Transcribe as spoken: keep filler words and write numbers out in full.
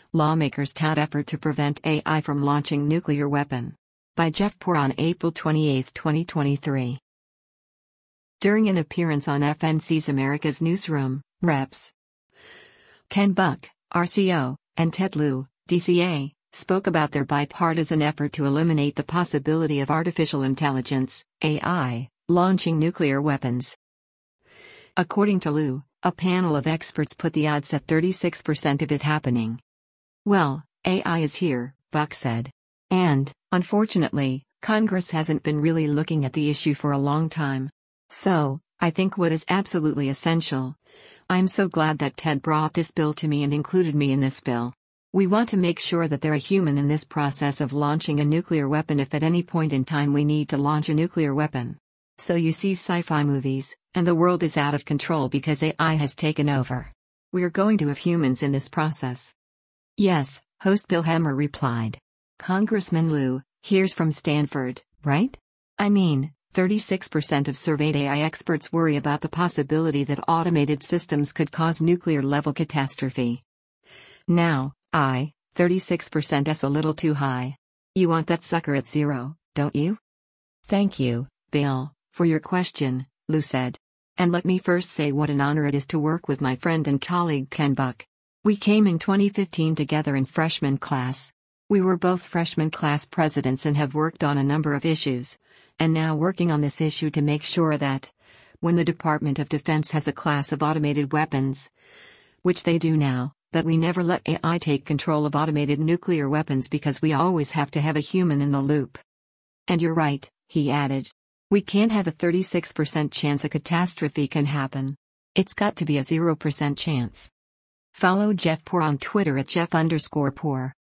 Lawmakers tout effort to prevent A I from launching nuclear weapon. By Jeff Poor on April twenty-eighth, twenty twenty-three. During an appearance on F N C's America's Newsroom, Reps Ken Buck, R C O, and Ted Lieu, D C A, spoke about their bipartisan effort to eliminate the possibility of artificial intelligence, A I, launching nuclear weapons. According to Lieu, a panel of experts put the odds at thirty-six percent of it happening. Well, A I is here, Buck said. And, unfortunately, Congress hasn't been really looking at the issue for a long time. So, I think what is absolutely essential. I'm so glad that Ted brought this bill to me and included me in this bill. We want to make sure that they're a human in this process of launching a nuclear weapon if at any point in time we need to launch a nuclear weapon. So you see sci-fi movies, and the world is out of control because A I has taken over. We're going to have humans in this process. Yes, host Bill Hemmer replied. Congressman Lieu, here's from Stanford, right? I mean, thirty-six percent of surveyed A I experts worry about the possibility that automated systems could cause nuclear-level catastrophe. Now, I, thirty-six percent is a little too high. You want that sucker at zero, don't you? Thank you, Bill, for your question, Lieu said. And let me first say what an honor it is to work with my friend and colleague Ken Buck. We came in twenty fifteen together in freshman class. We were both freshman class presidents and have worked on a number of issues, and now working on this issue to make sure that, when the Department of Defense has a class of automated weapons, which they do now, that we never let A I take control of automated nuclear weapons because we always have to have a human in the loop. And you're right, he added. We can't have a thirty-six percent chance a catastrophe can happen. It's got to be a zero percent chance. Follow Jeff Poor on Twitter at Jeff underscore Poor.